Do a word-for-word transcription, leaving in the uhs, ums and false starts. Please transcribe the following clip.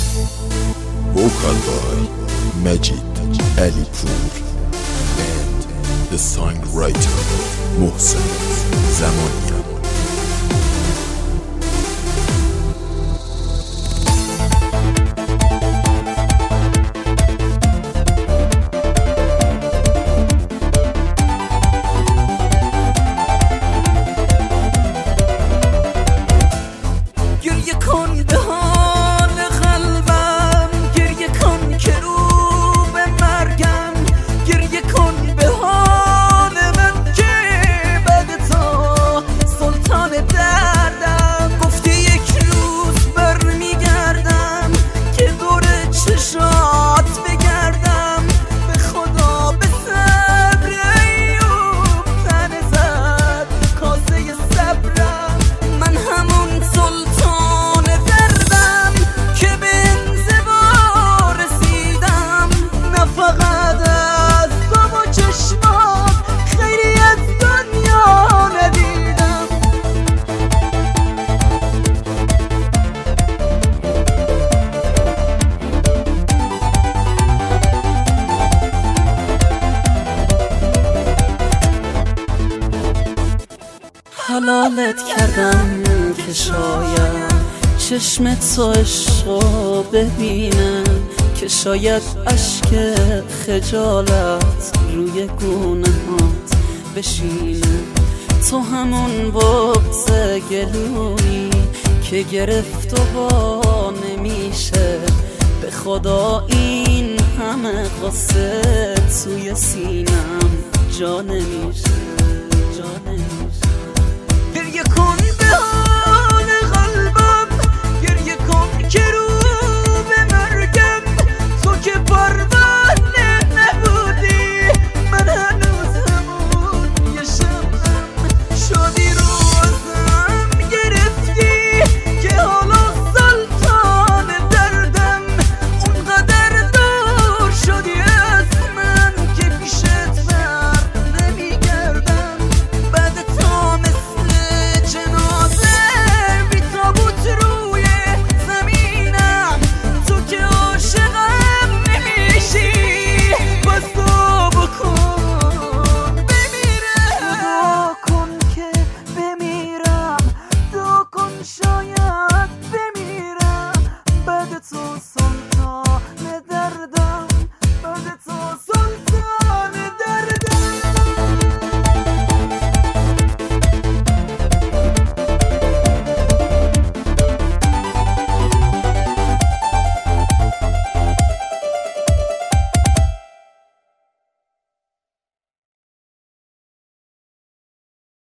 Vocal by Majid Alipur and the songwriter Mohsen Zamanian. گریه کن به حال قلبم، گریه کن که رو به مرگم، گریه کن به حال من که بعد تا سلطان دردم. گفتی یک روز برمیگردم که دور چشات بگردم، به خدا به صبر ایوب تنه زد کاسه صبرم. من همون سلطان دردم که به انزوا رسیدم، نه فقط از تو و چشمات خیلی از دنیا ندیدم. حلالت کردم که شاید چشم تو عشقو ببینه، که شاید اشک خجالت روی گونه‌هات بشینه. تو همون بغض گلویی که گرفت و وا نمیشه، به خدا این همه قصه توی سینم جا نمیشه، جا نمیشه. گریه کن